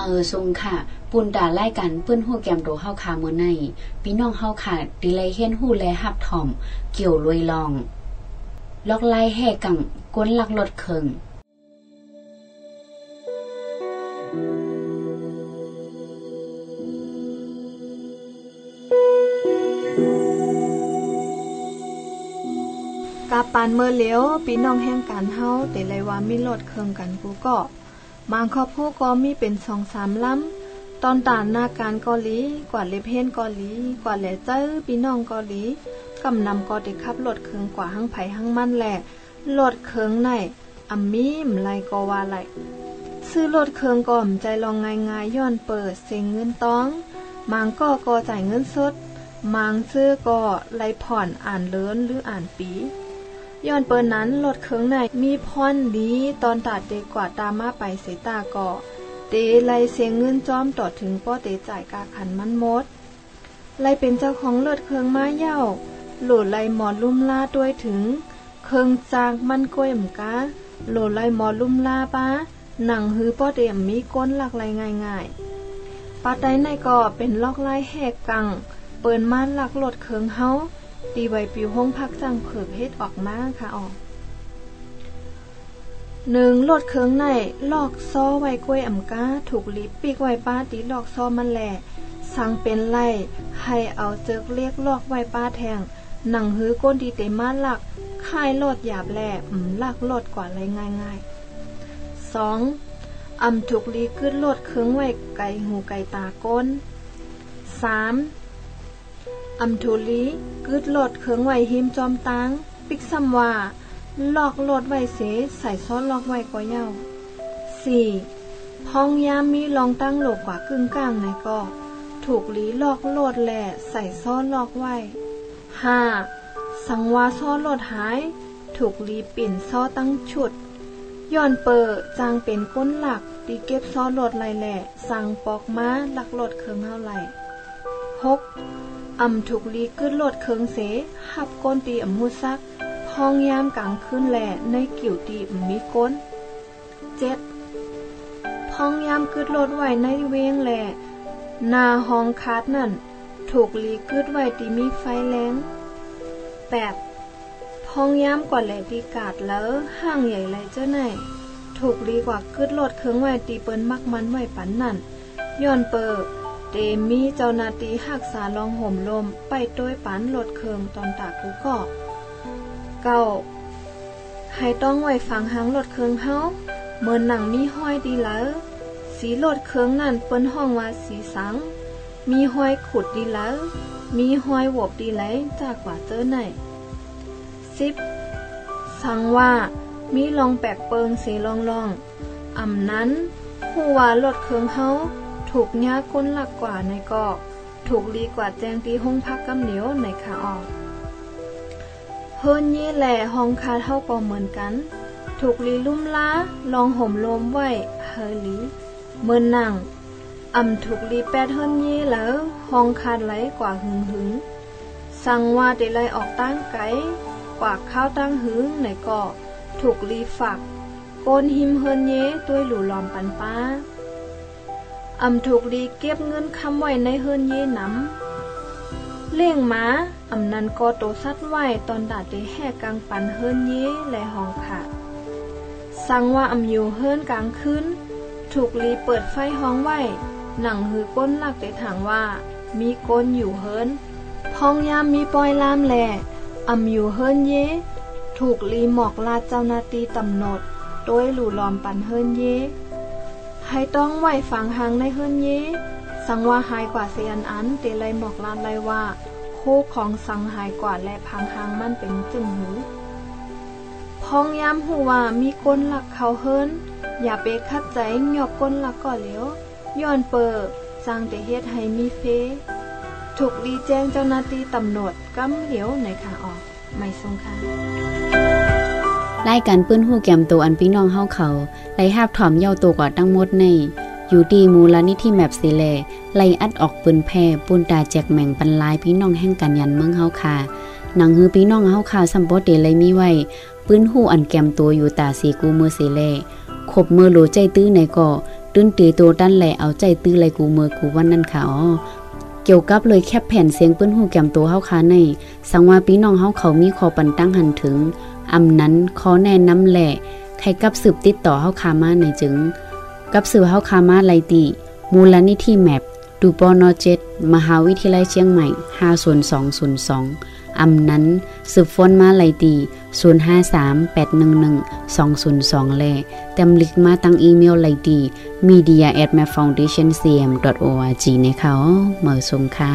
ทรงค่ะปุ่นตาไล่กันเปิ้นฮู้แกมโตเฮาค่ะมื้อในพี่น้องเฮาค่ะดิไลเฮียนฮู้และฮับถ่อมเกี่ยวลวยลองลอกไล่แห่กังก้นลักลดเคิงกาปานเมื่อเลี้ยวพี่น้องแห่งการเฮาแต่ไรว่ามีรถเครื่องกันกูก็บางครอบครัวก็มีเป็น 2-3 ลำตอนตานหน้าการเกาหลีกว่าเล็บเฮ็นเกาหลีกว่าแหล่เจ้อพี่น้องเกาหลีกำนำก็ได้ขับรถเครื่องกว่าหังไผหังมันแหละรถเครื่องในมีมไรก็ว่าไรซื้อรถเครื่องก็มใจลองง่ายๆย้อนเปิดเสียงเงินต้องบางก็จ่ายเงินสดบางซื้อก็ไล่ผ่อนอ่านเลินหรืออ่านปีย้อนเปิดนั้นรถเครื่องในมีพรดีตอนตัดเดกว่าตามมาไปเสตาก็เตไล่เสียงเงินจอมต่อถึงป้อเตจ่ายกาขันมันหมดไล่เป็นเจ้าของรถเครื่องมาเย่าโหลดไล่หมอลุ่มล่าด้วยถึงเครื่องจากมันก้วยมกาโหลดไล่หมอลุ่มล่าป้าหนังหือป้อเตมีก้นหลักไล่ง่ายๆป้าไตในก็เป็นลอกไล่แหกกังเปิ้นมาหลักรถเครื่องเฮาตีไว้ปิวห้องพักจังเผิกเฮ็ดออกมาค่ะออก1รถเครื่องในลอกซ้อไว้กล้วยอำกาถูกลิบปีกไว้ป้าตีลอกซ้อมันแหล่สั่งเป็นไล่ให้เอาเจิกเรียกลอกไว้ป้าแทงหนังหื้อก้นดีเตมาหลักค่ายรถหยาบแหล่ลักรถกว่าไรง่ายๆ2ถูกลีกึดรถเครื่องไว้ไก่หูไก่ตาก้น3ถูลีกึดรถเครื่องไว้หิมจอมตางปิกซ้ำว่าลอกรถไว้เสใส่ซ้อนลอกไว้ก็เย้า4ห้องยามมีรองตั้งโลกกว่ากึ่งกลางในก็ถูกลีลอกโลดแหล่ใส่ซ้อนลอกไว้5สังวาซ้อนโลดหายถูกลีปิ่นซ้อตั้งชุดย้อนเปิดจางเป็นก้นหลักตีเก็บซ้อนโลดไหลแหล่สั่งปอกม้าลักโลดเครื่องเฮาไหล6ถูกลีกึดโลดเครื่องเสหับก้นตีหูซักห้องยามกลางคืนแหล่ในกิ่วตีมีก้น7ห้องยามกึดโลดไว้ในเวงแหล่หน้าห้องคาดนั่นถูกลีกึดไว้ตีมีไฟแรง8ห้องยามกว่าแหล่ตีกาดแล้วห้างใหญ่ไรเจ้าไหนถูกลีกว่ากึดโลดเครื่องไว้ตีเปิ้นมักมันไว้ปันนั่นย้อนเปิดเตมีเจ้านาตีหักษาลองห่มลมไปโดยปันรถเครื่องตอนตากูก็9ให้ต้องไว้ฟังหางรถเครื่องเฮาเหมือนหนังมีห้อยดีแล้วสีรถเครื่องนั่นเปิ้นห้องว่าสีสังมีห้อยขุดดีแล้วมีห้อยหวบดีไหลจากกว่าเจอไหน10สังว่ามีลองแปลกเปิงสีลองนั้นผู้ว่ารถเครื่องเฮาถูกยาก้นหลักกว่าในก็ถูกลีกว่าแจงตีห้องพักกำเหนียวในขาออกเฮิรนยี่แหล่ห้องคาเท่าก็เหมือนกันถูกลีลุ่มล้าลองห่มลมไว้เฮลีเมื่อนั่งถูกลีแปดเฮิรนยี่แล้วห้องคาดไหลกว่าหึงสั่งว่าได้ไล่ออกตั้งไกกว่าข้าวตั้งหึงในก็ถูกลีฝักโกนหิมเฮิรนเย่ด้วยหลู่ลอมปันป้าถูกลีเก็บเงินคำไว้ในเฮิรนเย่น้ำเลี้ยงม้านั้นก็โตซัดไว้ตอนดาดได้แห่กลางปันเฮิรนเย่และห้องขาดสั่งว่าอยู่เฮิรนกลางคืนถูกลีเปิดไฟห้องไว้หนังหือก้นหลักได้ถางว่ามีก้นอยู่เฮิรนพองยามมีปอยลามแหล่อยู่เฮิรนเย่ถูกลีหมอกลาเจ้านาตีตำหนดโดยหลู่ลอมปันเฮิรนเย่ให้ต้องไว้ฝังหางในเฮิรนเย่สังว่าหายกว่าเสียอันเตไลหมอกลานไลว่าคู่ของสังหายกว่าและพังหางมันเป็นจึงหูพองยามหูว่ามีก้นหลักเขาเฮิรนอย่าไปคัดใจหยอบก้นหลักก่อนเลี้ยวย้อนเปิดจางแต่เฮ็ดให้มีเฟถูกลีแจ้งเจ้าหน้าที่ตำรวจกำเหลียวในขาออกไม่สงค่ะรายการปื้นหู้แก้มโตอันพี่น้องเฮาเขาไล่หาบถอมเย้าโตกว่าทั้งหมดในอยู่ดีมูลนิธิแมปสิแลไล่อัดออกปืนแพร่ปูนตาแจกแม่งปันลายพี่น้องแห่งกันยันเมืองเฮาค่ะหนังฮือพี่น้องเฮาค่ะซัมโปเตเลยมีไว้ปืนหู้อันแก้มโตอยู่ตาสีกูมือสิแลขบมือโหลใจตื้อในก่อตื้นตีโตตั้นแหล่เอาใจตื้อไหลกูเมือกูวันนั้นค่ะอ๋อเกี่ยวกับเลยแคบแผ่นเสียงปื้นหูแก้มโตเฮาคาในสังว่าพี่น้องเฮาเขามีขอปันตั้งหันถึงอำนั้นขอแนะนำแหละใครกับสืบติดต่อเฮาคามาในจึงกับสืบเฮาคามาไลติมูลนิธิแมปดูปน7มหาวิทยาลัยเชียงใหม่50202อำนั้นสืบฟ้นมาไลตี0538112002แลแต้มลิกมาตั้งอีเมลไลตี media@mapfoundationcm.org นะคะเมื่อสงค่ะ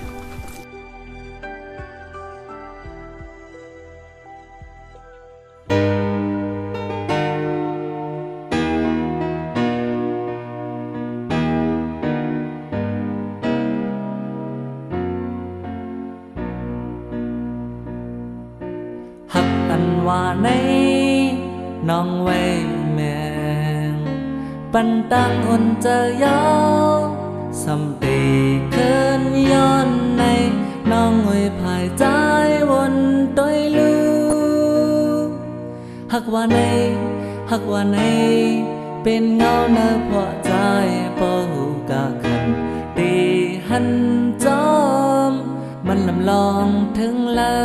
ว่าในน้องไว้แมงปันตังอ่อนเจอยาวสำเตเคินย้อนในน้องไว้ภายใจวนต้อยลือหักว่าในเป็นเงาเนื้อพอใจปอหูกะขันตีหันจอมมันลำลองถึง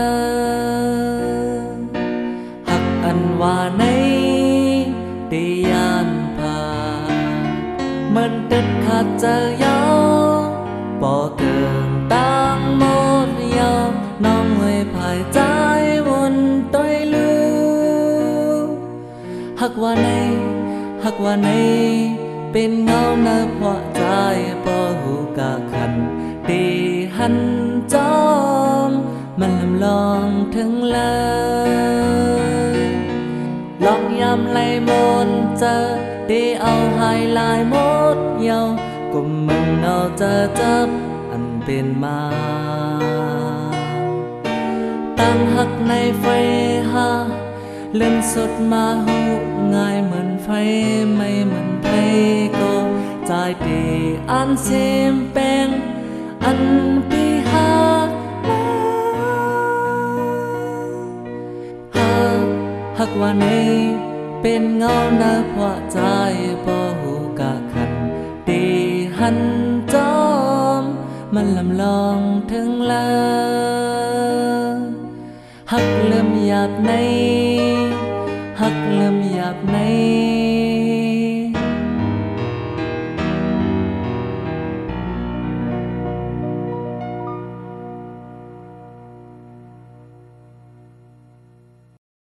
แล้วอันว่าในตียานพามันติดขาดเจอยาวปอเกินตั้งหมดยาวน้องไว้ภายใจวนต้อยลือหักว่าในเป็นเงาเนื้อพอใจปอหูกะขันตีหันจอมมันลำลองถึงแล้วลองยำไหลมนเจอดีเอาหายลายหมดเยาวกุมมึงเอาเจอจับอันเป็นมาตั้งหักในไฟหาเล่นสดมาหูง่ายเหมือนไฟไม่เหมือนไฟก็ใจดีอันเสียมแปงอันปีหักว่าในเป็นเงาหน้าพอใจปอหูกะขันตีหันจอมมันลำลองถึงแล้วหักเริ่มหยาบใน